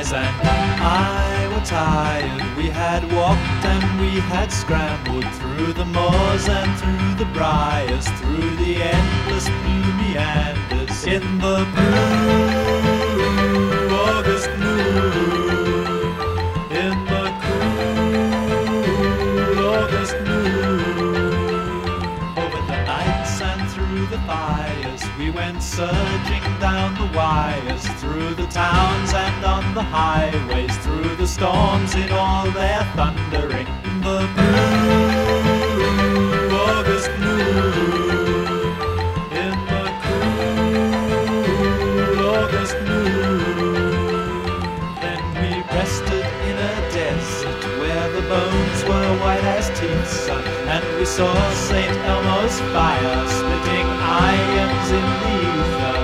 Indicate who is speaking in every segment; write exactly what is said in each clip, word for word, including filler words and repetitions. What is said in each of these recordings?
Speaker 1: skies, and I were tired. We had walked and we had scrambled through the moors and through the briars, through the endless blue meanders in the blue August moon, in the cool August moon. Over the nights and through the fires we went surging down the wires, through the towns and on the highways, through the storms in all their thundering, in the blue August moon, in the cool August moon. Then we rested in a desert where the bones were white as teeth, son, and we saw Saint Elmo's fire splitting irons in the ether.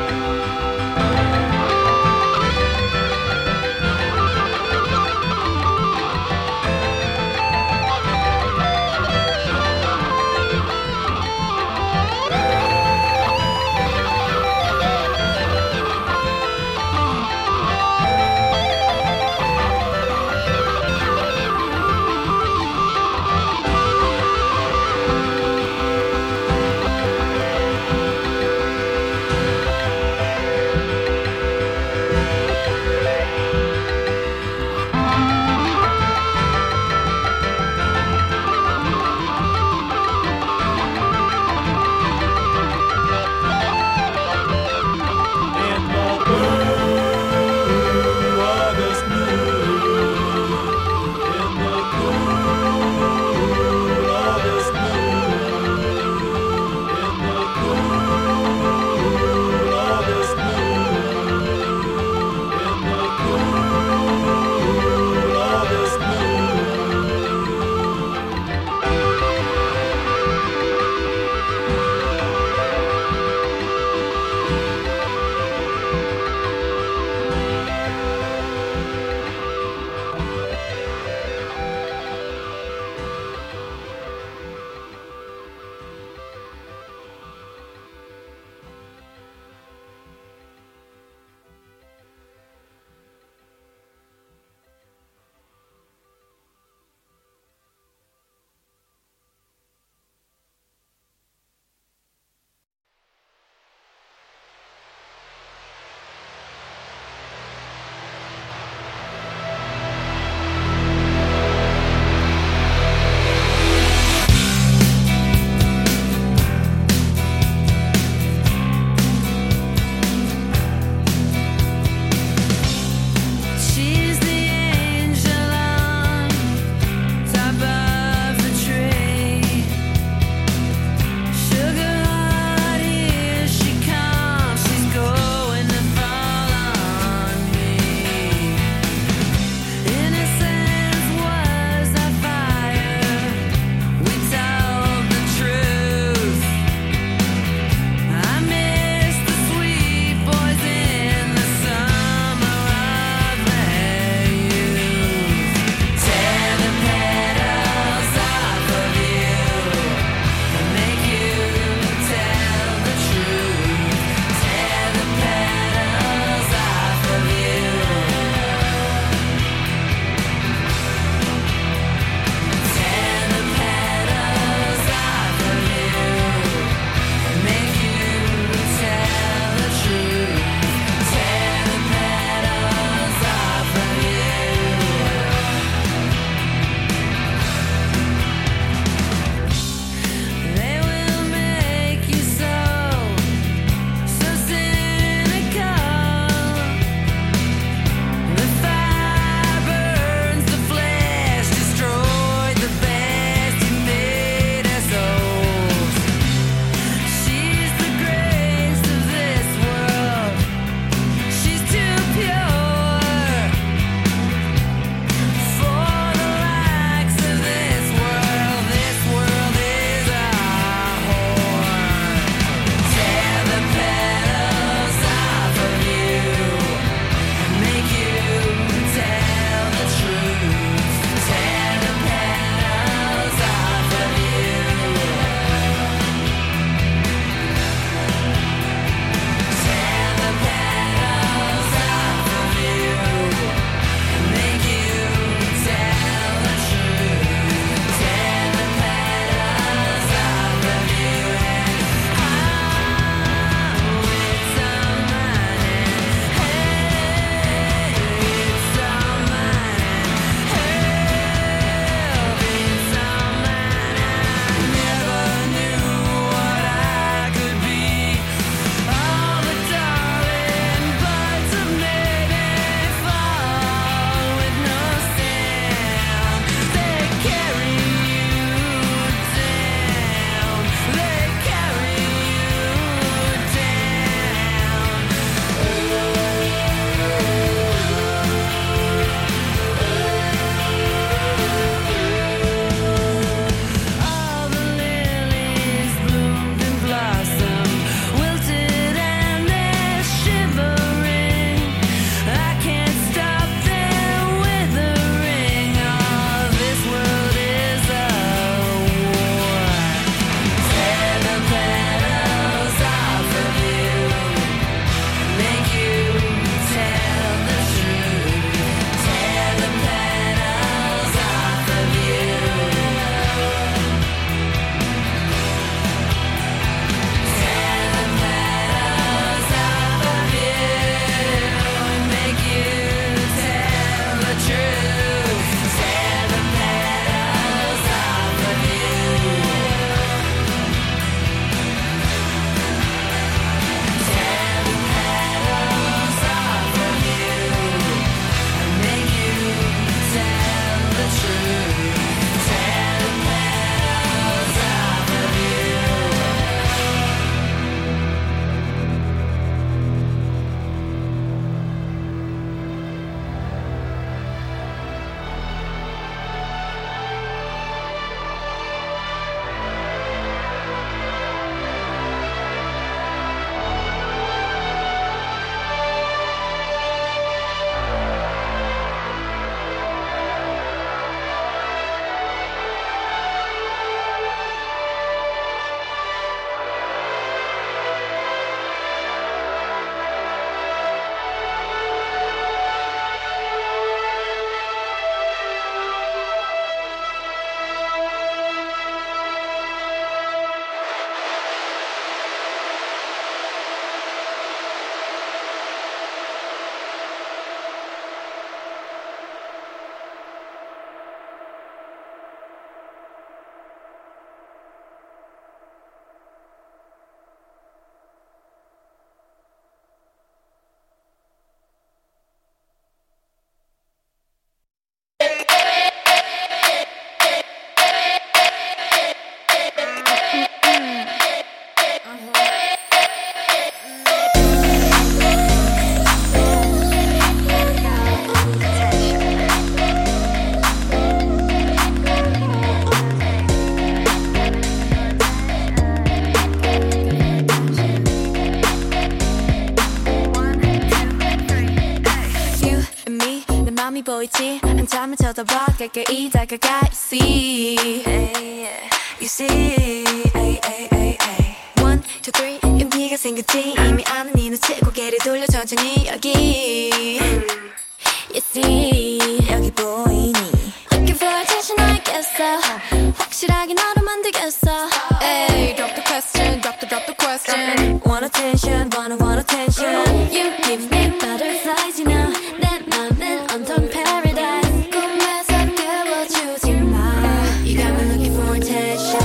Speaker 2: 뻔히 보이지 한참을 쳐다봐 가까이 다가가 You see You see ay, ay, ay, ay. One, two, three 용기가 생겼지 이미 아는 이 눈치 고개를 돌려 천천히 여기 You see 여기 보이니 Looking for attention 알겠어 확실하게 너로 만들겠어 Ay, drop the question, drop the, drop the question Want attention, wanna want attention You give me butterflies, you know 내 맘은 온통 paradise 꿈에서 깨워주지 마 You got me looking for attention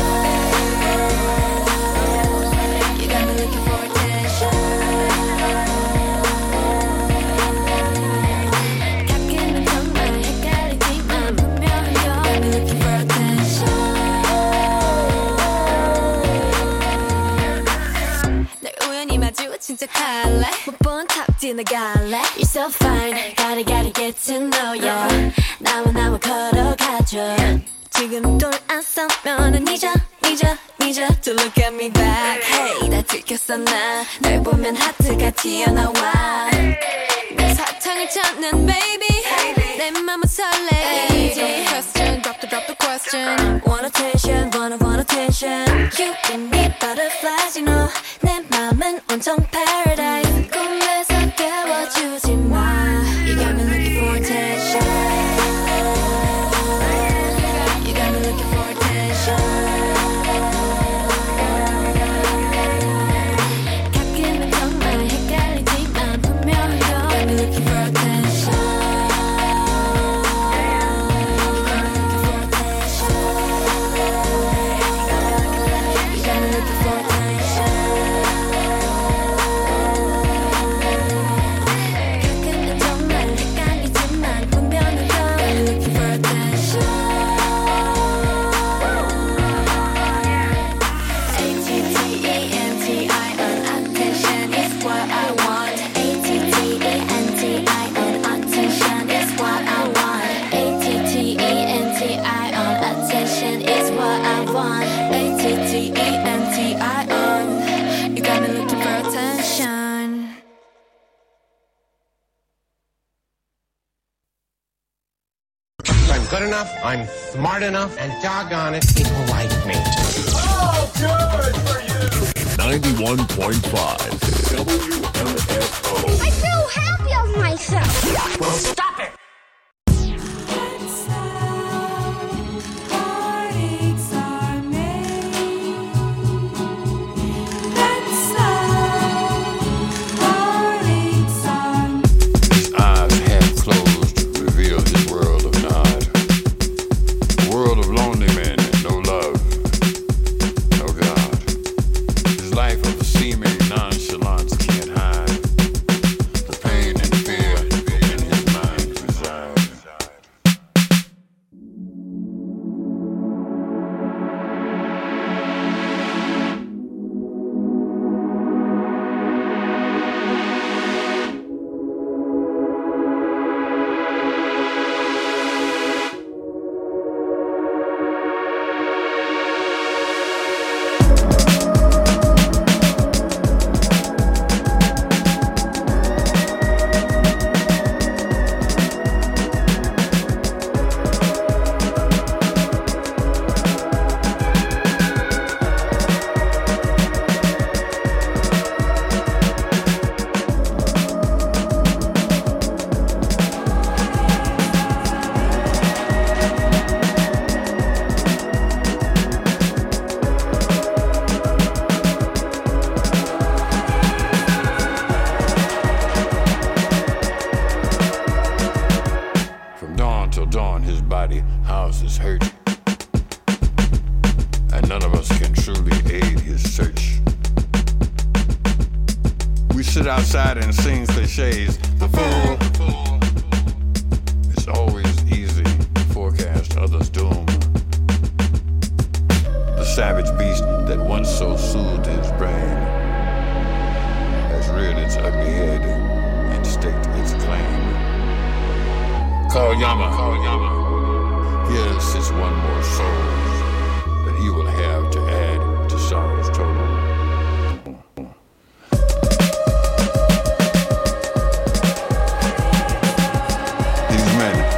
Speaker 2: You got me looking for attention 가끔은 정말 헷갈리지만 분명히 You got me looking for attention 날 우연히 마주친 척할래 못 본 탑 지나갈래 You're so fine Gotta gotta get to know ya 나와 나와 걸어가줘 지금 돌아서면은 잊어 잊어 잊어 To look at me back Hey 다 들켰어 나 널 보면 하트가 튀어나와 내 사탕을 찾는 baby 내 맘은 설레 Drop the question drop the drop the question Want attention wanna want attention You give me butterflies you know 내 맘은 온통 paradise 꿈에서 깨워주지 마 You got me looking for attention You got me looking for attention 가끔은 정말 헷갈리지만 분명히 You got me looking for attention You got me looking for attention 가끔은 정말 헷갈리지만 분명히 You got me looking for attention A T T E N T I N Attention is what I want A T T E N T I N Attention is what I want A T T E N T I N Attention is what I want A T T E N T I N You got me looking for attention
Speaker 3: I'm good enough, I'm smart enough, and doggone it, people like me.
Speaker 4: ninety-one point five W M F O.
Speaker 5: I feel happy of myself.
Speaker 3: Well, stop it!
Speaker 4: Eyes half closed reveal his world of nod. A world of lonely men and no love, no God. His life of a seeming nonchalance can't hide the pain and fear in his mind reside. From dawn till dawn, his body houses hurt. And none of us can truly aid his search. We sit outside and sing cliches. The fool. It's always easy to forecast others' doom. The savage beast that once so soothed his brain has reared its ugly head and staked its claim. Call Yama. Call Yama. Here sits one more soul that he will have to add to sorrow's total. These men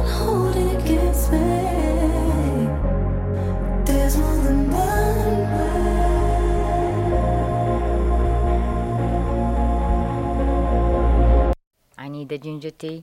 Speaker 6: The ginger tea.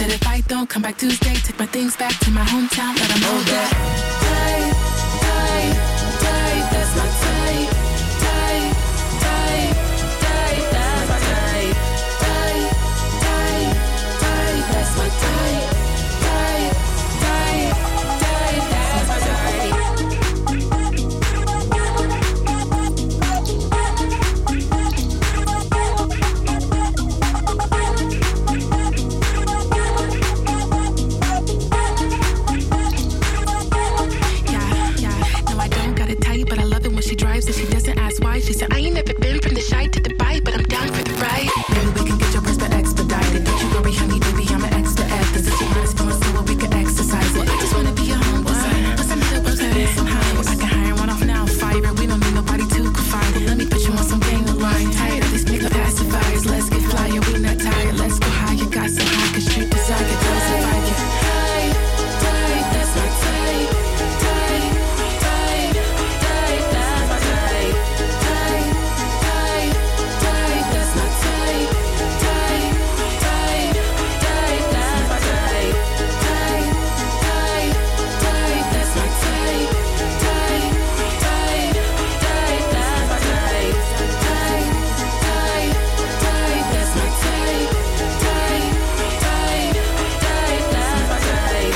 Speaker 7: said if I don't come back Tuesday, take my things back to my hometown, let them know that. Tight, tight, tight, that's my tight. Tight, tight, tight, that's my tight. Tight, tight, tight, that's my tight. Tight, tight, tight, that's my tight. She drives and she doesn't ask why. She said, I ain't never been from the shy to Dubai, but I'm down for the ride. Maybe we can get your breast expedited. Don't you worry, honey, baby, I'm an expert at this. If you want us for us, so we can exercise it. I just wanna be your home. What's up? What's up? What's up? Somehow I can hire one off now, fire it. We don't need nobody to confide in. Let me put you on some gang of line. Tired of these nigga pacifiers. Let's get flyer, we not tired. Let's go higher. Got so high, cause street desire. Girls if I get tight, tight, that's my tight. Tight, tight, tight, that's my tight. Tight, tight, tight, that's my tight. Tight, tight, tight, that's my tight. Tight, tight, tight, that's my tight. Tight, tight, tight, that's my tight. Tight, tight, tight, that's my tight. Tight, tight, tight, that's my tight.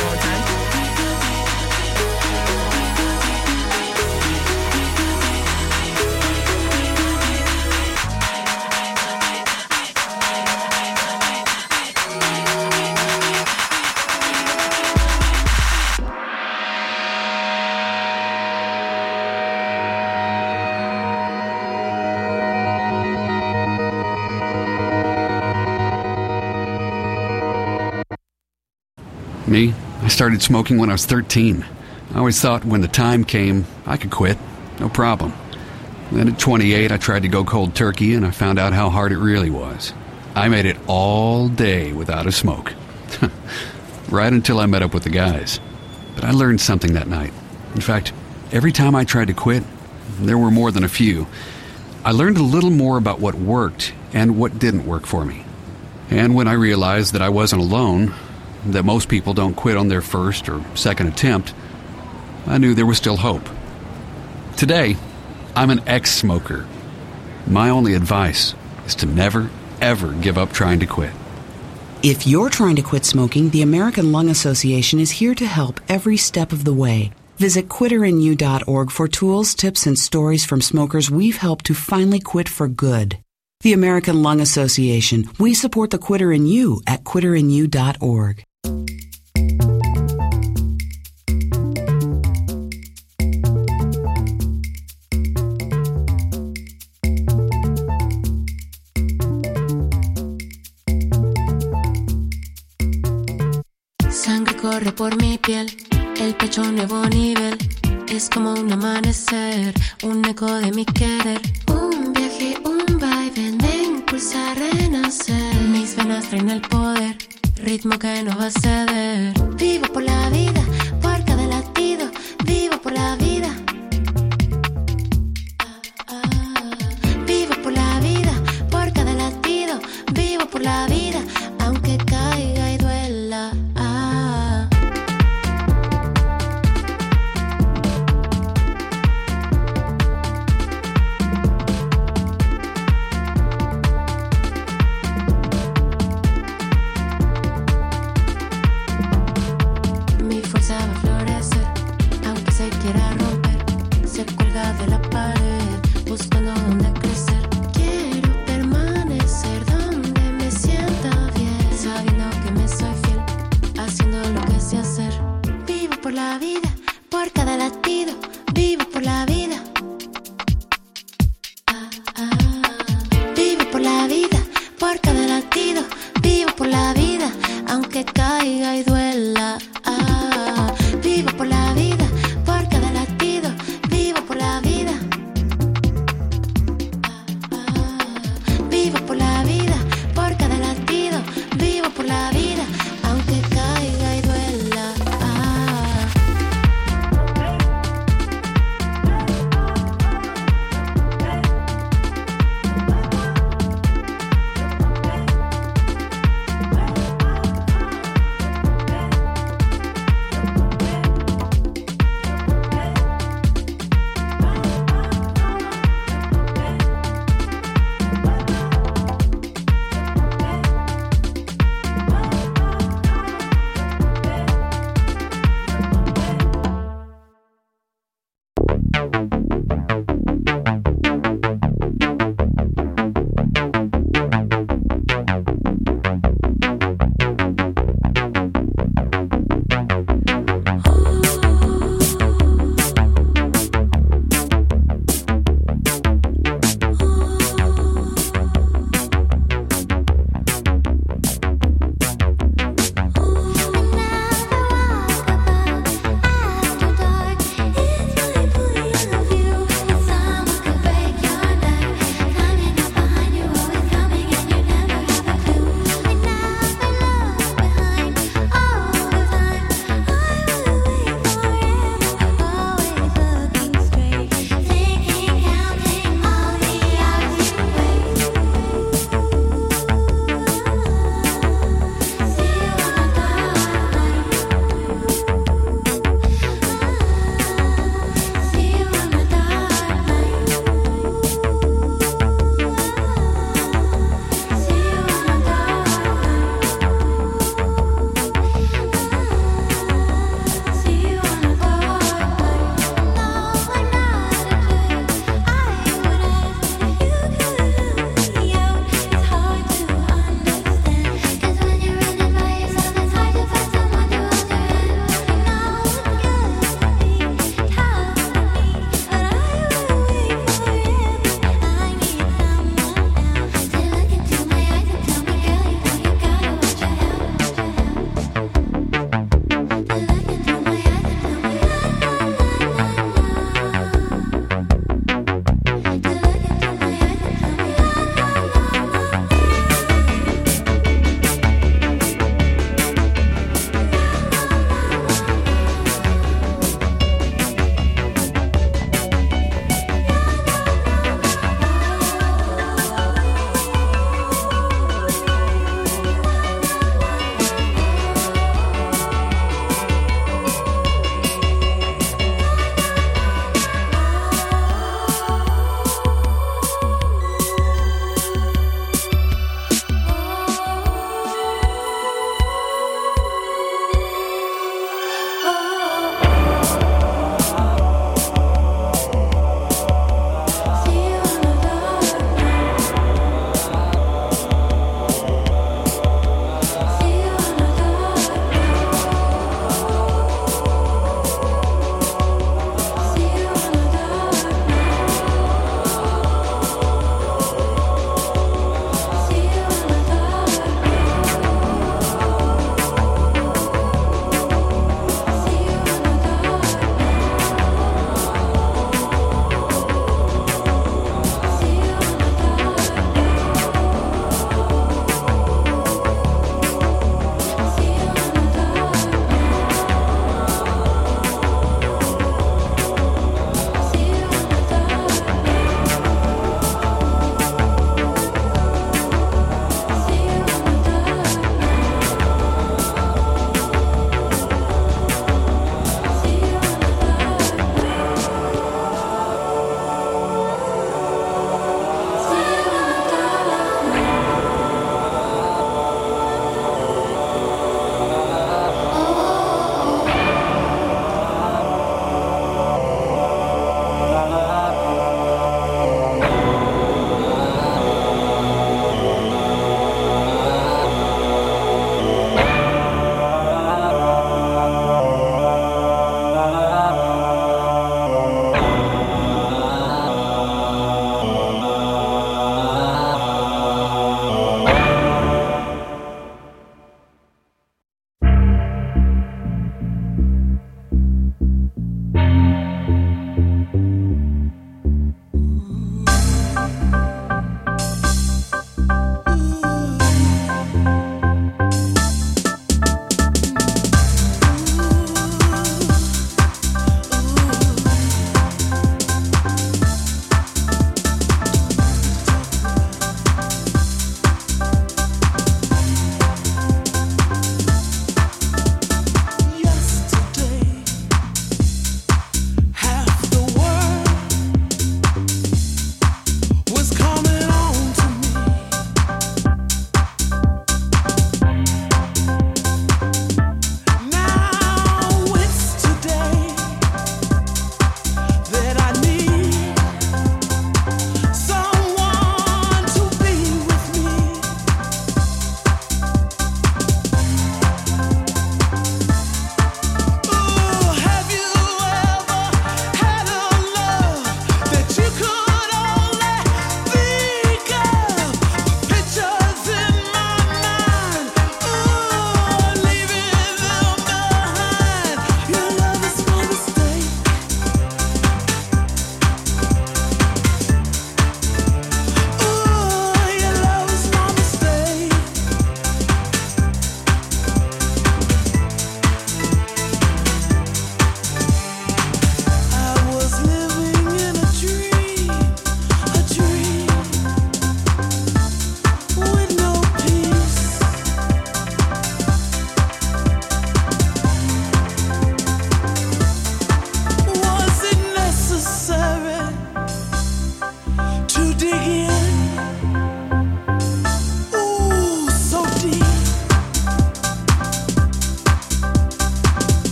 Speaker 8: Me? I started smoking when I was thirteen. I always thought when the time came, I could quit. No problem. Then at twenty-eight, I tried to go cold turkey, and I found out how hard it really was. I made it all day without a smoke. Right until I met up with the guys. But I learned something that night. In fact, every time I tried to quit, there were more than a few, I learned a little more about what worked and what didn't work for me. And when I realized that I wasn't alone, that most people don't quit on their first or second attempt, I knew there was still hope. Today, I'm an ex-smoker. My only advice is to never, ever give up trying to quit.
Speaker 9: If you're trying to quit smoking, the American Lung Association is here to help every step of the way. Visit quitter in you dot org for tools, tips, and stories from smokers we've helped to finally quit for good. The American Lung Association. We support the Quitter in You at quitter in you dot org.
Speaker 10: Sangre corre por mi piel, el pecho a un nuevo nivel. Es como un amanecer, un eco de mi querer. Un viaje, un vaivén de impulsar, renacer. Mis venas traen el poder, ritmo que no va a ceder. Vivo por la vida, por cada latido. Vivo por la vida. Vivo por la vida, por cada latido. Vivo por la vida, aunque caiga y duela.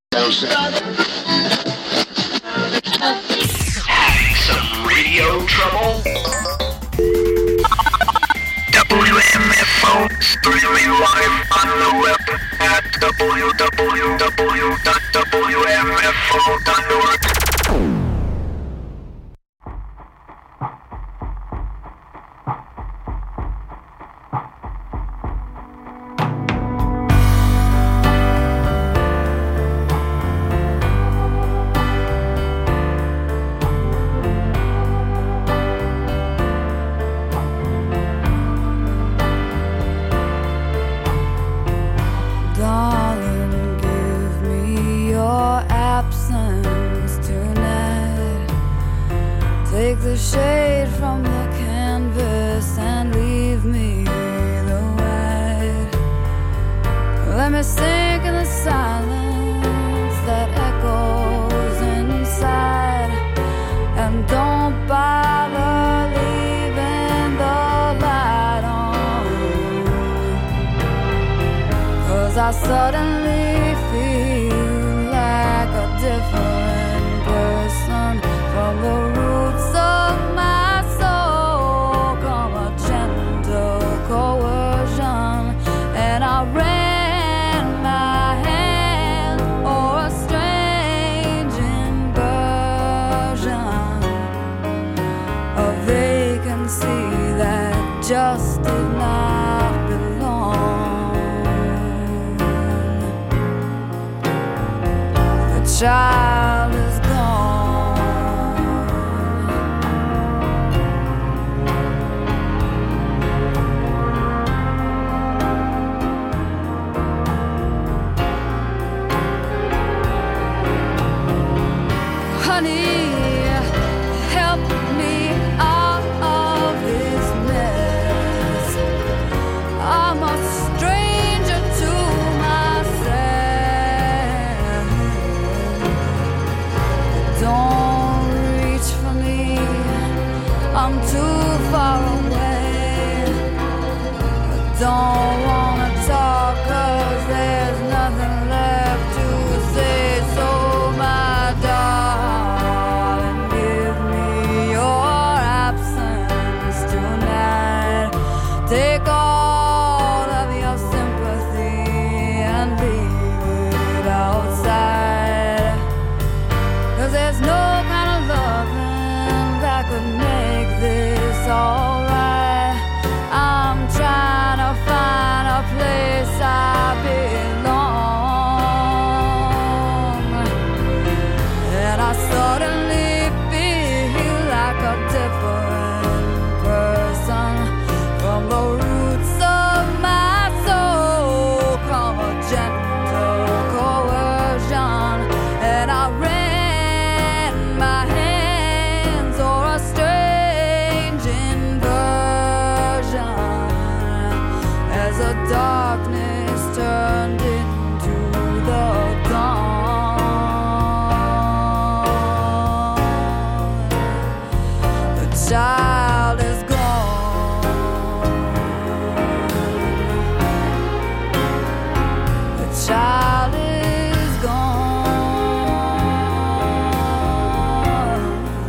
Speaker 11: Having some radio trouble? W M F O streaming live on the web at w w w dot w m f o dot org.
Speaker 12: Shade from the canvas and leave me the white. Let me sink in the silence that echoes inside, and don't bother leaving the light on, 'cause I suddenly feel like a different person from the roots of just did not belong. The child is gone. Honey, help me out of this mess. I'm a stranger to myself. Don't reach for me, I'm too far away. I don't wanna talk 'cause there's nothing left to say. So my darling, give me your absence tonight. Take all of your sympathy and leave it outside, 'cause there's no kind of loving that could make this alright. I'm trying to find a place I belong, and I suddenly feel like a different person from the roots of my soul. Come a gentle coercion, and I ran my hands or a strange inversion as the darkness turned into the dawn. The child is gone. The child is gone.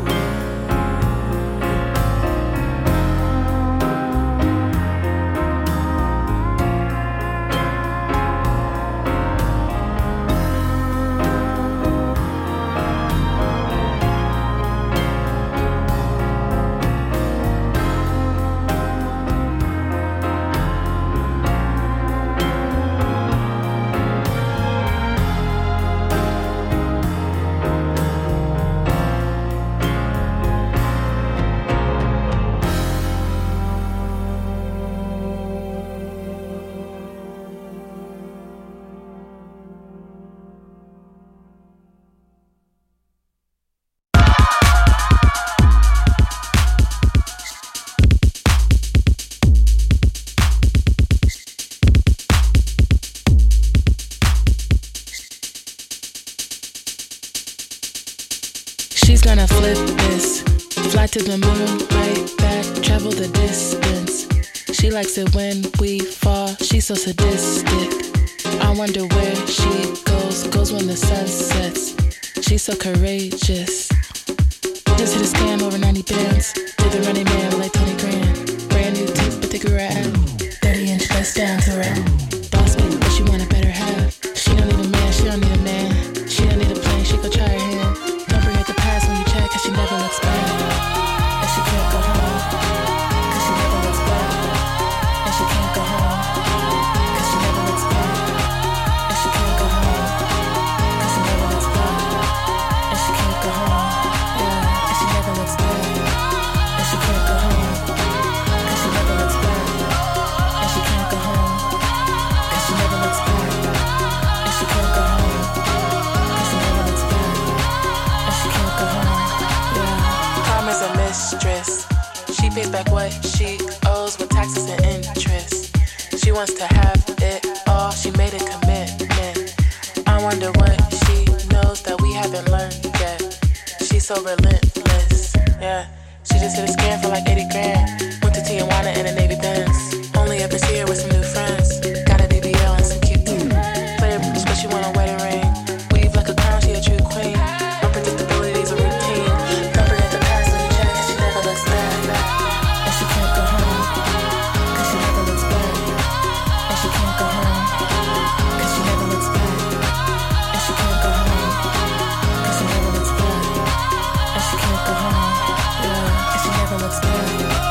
Speaker 7: She's gonna flip this, fly to the moon, right back, travel the distance. She likes it when we fall, she's so sadistic.
Speaker 13: I wonder where she goes, goes when the sun sets. She's so courageous. Just hit a scam over ninety bands. Did the running man with like twenty grand. Brand new teeth, but they grew her out. thirty inch bust down to her. Boss me, but she want a better half. She don't need a man, she don't need a man. She don't need a plane, she go try her hand. Don't forget the past when you check, cause she never looks back. And she can't go home, cause she never looks back. And she can't go home, cause she never looks back. And she can't go home, cause she never looks back. And she can't go home, yeah. And she never looks back. And she can't go home, cause she never looks back. And she can't go home, cause she never looks back. And she can't go home, cause she never looks back. And she can't go home, yeah. Karma's a mistress. She pays back what she owes with taxes and interest. She wants to have it all, she made a commitment. I wonder what she knows that we haven't learned yet. She's so relentless, yeah. She just hit a scam for like eighty grand. Went to Tijuana in a Navy Benz. Only ever see her with some new friends. Got a B B L and some cute teeth. Player bitch, but she want a wedding ring. Weave like a crown, she a true queen. Unpredictability's a routine. Don't forget the past when you check, cause she never looks back. And she can't go home, cause she never looks back. And she can't go home, cause she never looks back. And she can't go home, cause she never looks back. And she can't go home, yeah. And she never looks back.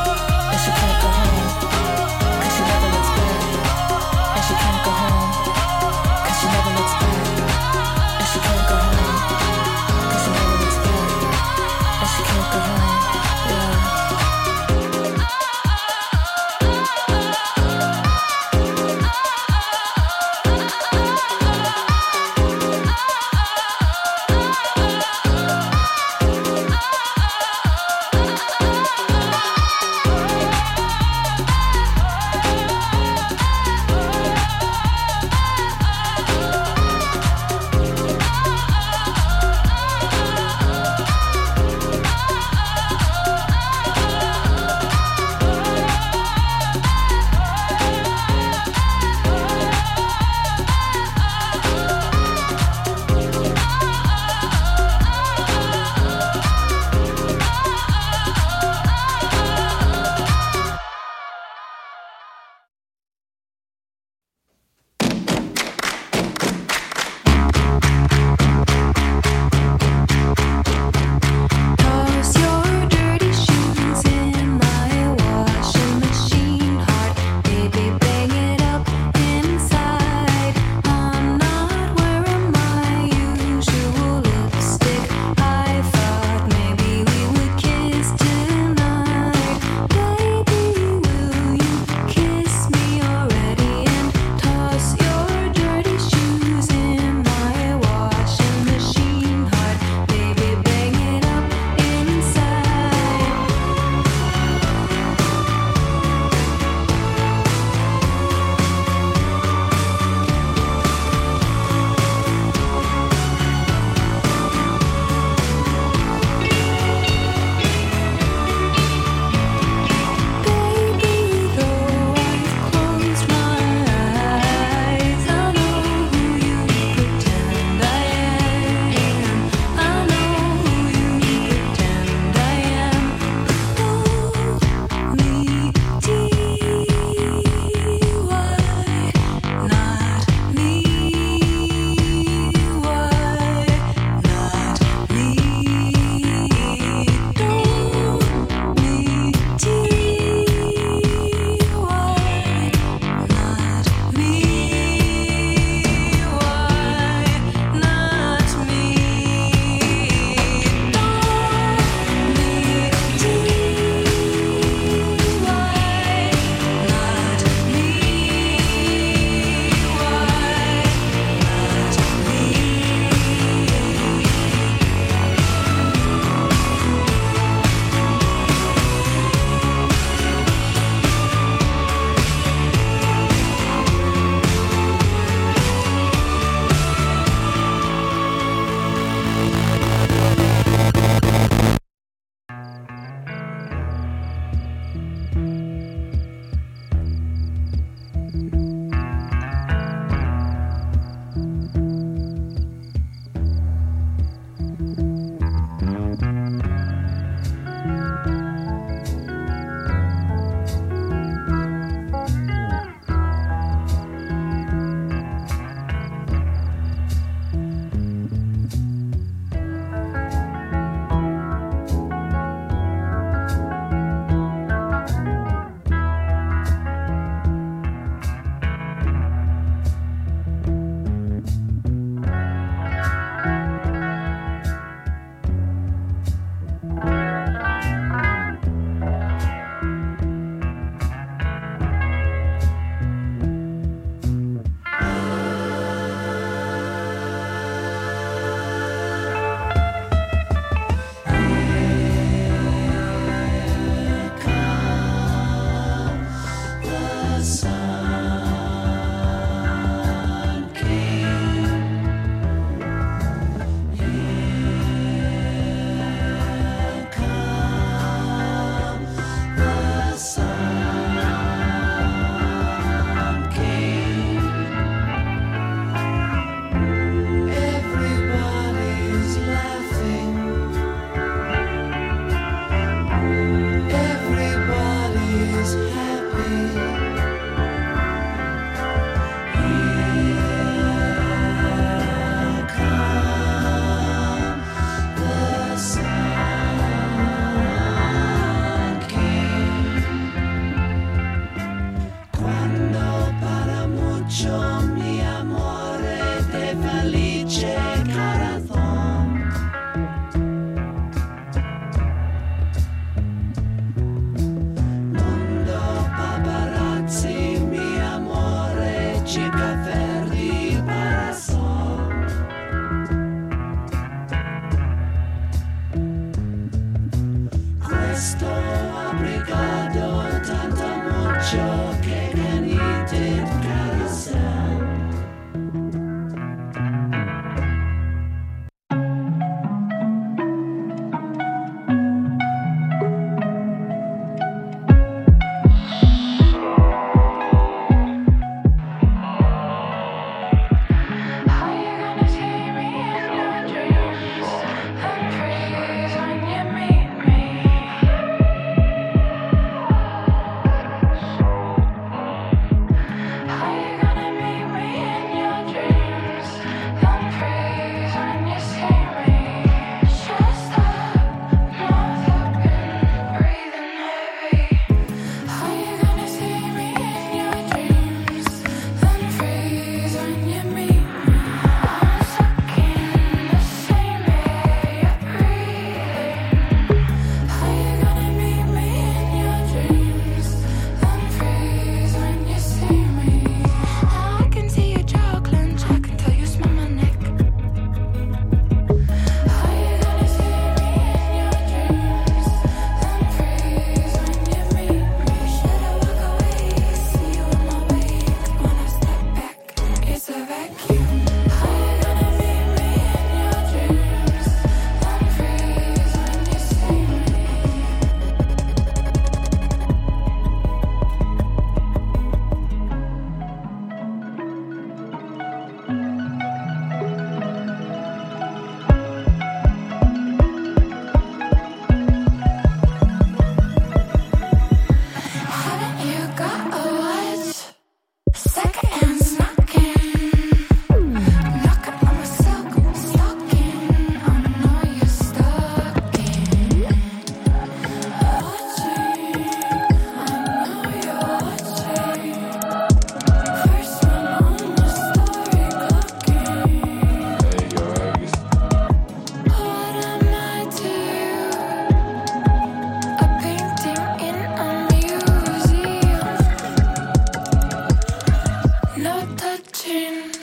Speaker 14: skin.